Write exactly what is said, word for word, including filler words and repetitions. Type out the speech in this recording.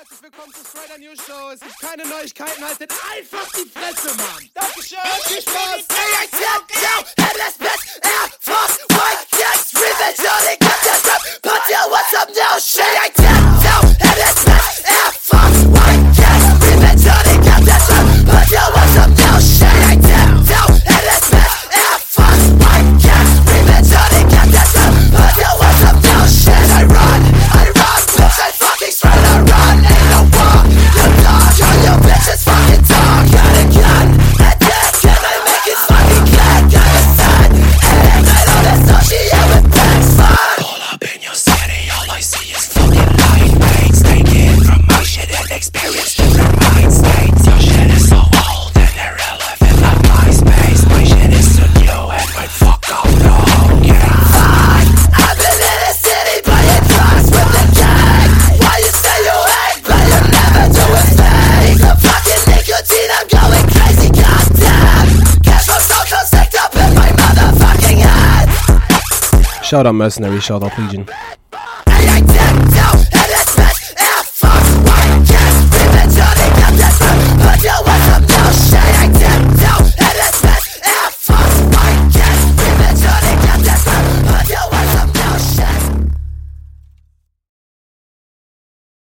herzlich willkommen zu Strider News Show. Es gibt keine Neuigkeiten, haltet einfach die Fresse, Mann. Dankeschön, viel Spaß. Hey, headless bitch, Air Force, White Jacks, Revenge, Johnny, got that rap, Patel, what's up now, shit, I tell, headless bitch, Air Force, White Jacks, Revenge, Johnny, got that rap, Patel, what's up now, shit, I tell, headless bitch, Air Force, White Jacks, Revenge, Johnny, got that rap, Patel, what's up now, shit, I run, I run, bitch, I fucking straight, I run, ain't no war, you dog, all you bitches fucking dog, got a gun, that dick, can I make it fucking clear, got a son, and I don't associate with blacks, fuck. Pull up in your city, all I see is fucking light mates. Take information and experience different mind states. Your shit is so old and irrelevant like MySpace. My shit is so new and might fuck off the whole game. Fuck, I've been in the city playing drugs with the gang. Why you say you hate, but you never do a thing? The fucking nicotine, I'm going crazy, goddamn. Cash from social sticked up in my motherfucking head. Shout out Mercenary, shout out Legion.